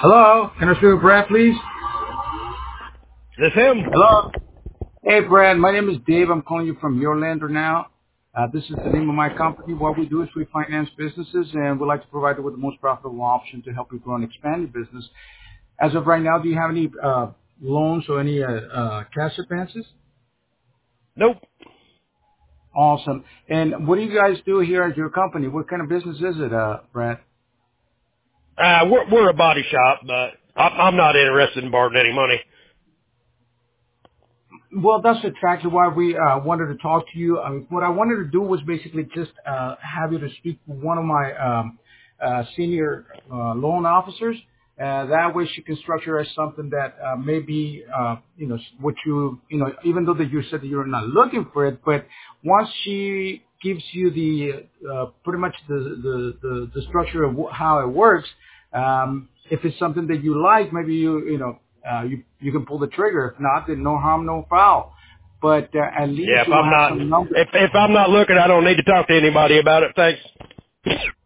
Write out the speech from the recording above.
Hello, can I speak with Brad, please? Is this him? Hello. Hey, Brad. My name is Dave. I'm calling you from Your Lender now. This is the name of my company. What we do is we finance businesses, and we'd like to provide you with the most profitable option to help you grow and expand your business. As of right now, do you have any loans or any cash advances? Nope. Awesome. And what do you guys do here at your company? What kind of business is it, Brad? We're a body shop, but I'm not interested in borrowing any money. Well, that's exactly why we wanted to talk to you. What I wanted to do was basically just have you to speak to one of my senior loan officers. That way she can structure as something that maybe, what even though that you said that you're not looking for it, but once she gives you the pretty much the structure of how it works, if it's something that you like, maybe you can pull the trigger. If not, then no harm, no foul. But at Yeah, least you will have some numbers. if I'm not looking, I don't need to talk to anybody about it. Thanks.